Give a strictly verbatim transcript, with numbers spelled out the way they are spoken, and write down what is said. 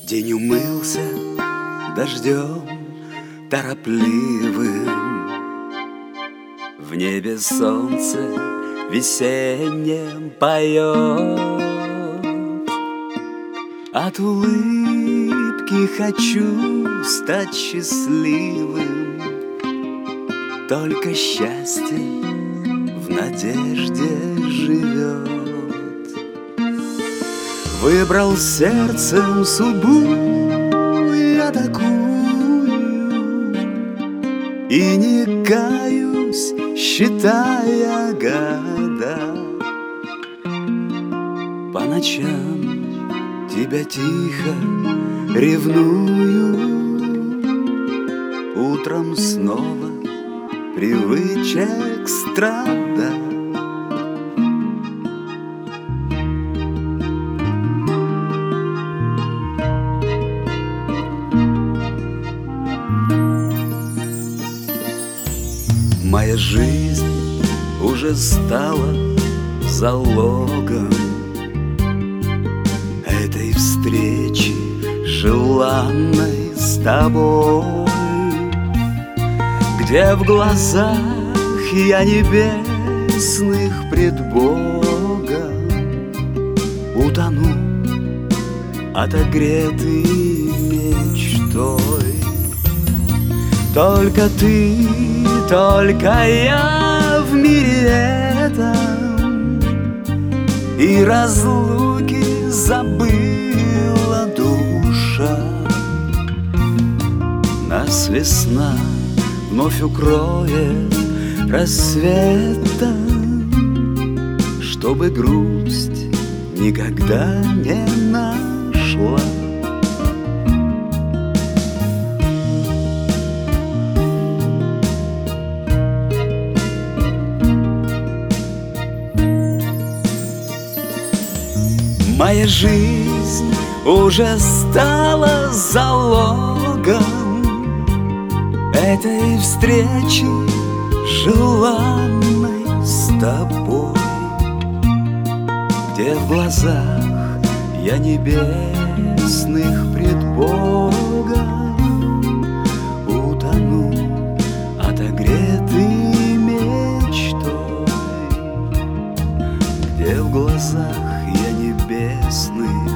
День умылся дождем торопливым, в небе солнце весеннем поет. От улыбки хочу стать счастливым, только счастье в надежде живет. Выбрал сердцем судьбу я такую, и не каюсь, считая года. По ночам тебя тихо ревную, утром снова привычек страда. Моя жизнь уже стала залогом этой встречи желанной с тобой, где в глазах я небесных пред Богом утону, отогретый мечтой. Только ты, только я в мире этом, и разлуки забыла душа. Нас весна вновь укроет рассветом, чтобы грусть никогда не нашла. Моя жизнь уже стала залогом этой встречи желанной с тобой, где в глазах я небесных пред Богом утону, отогретый мечтой, где в глазах я небесных